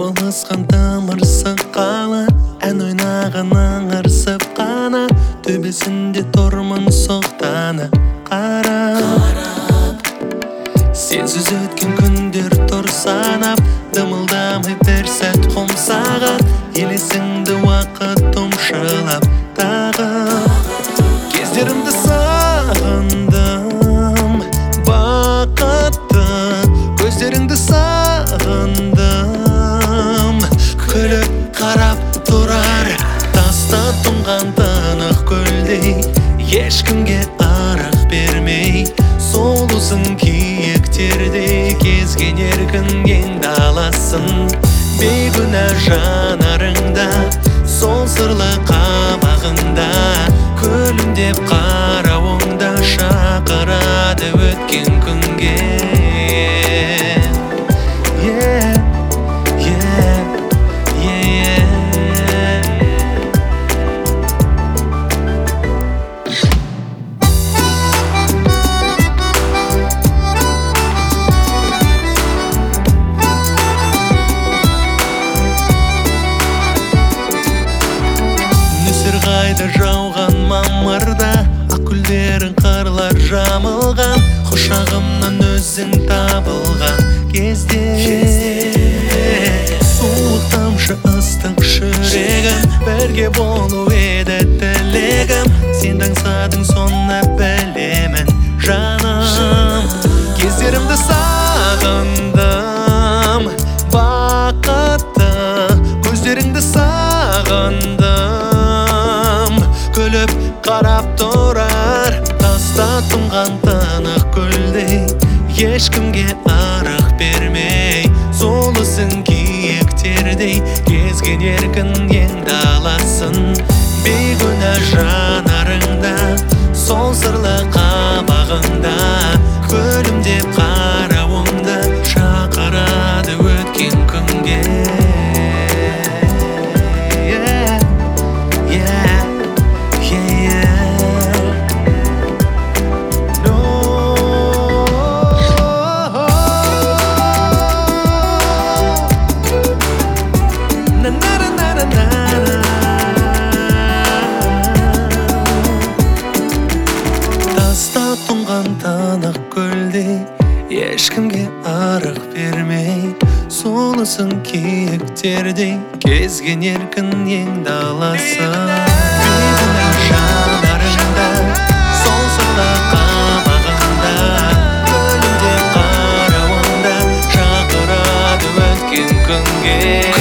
болысқан тамырсық қала, ән ойнағының ырсып қана, төбесінде тұрмын соқтанып қарап. Сенсіз өткен күндер тұр санап, дымылдамай бір сәт қомсаған, елесіңді уақыт тұмшылап тағып. Кездерімді сағындым, бақытты көздеріңді сағындым. Күліп қарап тұрар таста тұнған тынық көлдей, ешкімге арақ бермей, солысың киіктердей. Кезген еркін ең даласын, бейгүнә жанарыңда, сол сырлы қабағыңда, күлімдеп қарауыңда шақырады өткен күнге. Қайда жауған мамырда, ақ гүлдерің қарлар жамылған, құшағымнан өзің табылған кезде, суық тамшы ыстық жүрегім, бірге болу еді тілегім. Сен аңсадың соны білемін жаным. Кездерімді сағындым, бақытты көздеріңді сағындым. Күліп қарап тұрар таста тұнған тынық көлдей, ешкімге арақ бермей, солысың киіктердей. Кезген еркін ең даласын, бейгүнә жанарыңда, сол сырлы қабағыңда, күлімдеп қарауыңда шақырады өткен күнге. Таста тұнған тынық көлдей, ешкімге арақ бермей, солысың киіктердей. Кезген еркін ең даласы, бейгүнә жанарыңда, сол сырлы қабағыңда, күлімдеп қарауыңда шақырады өткен күнге.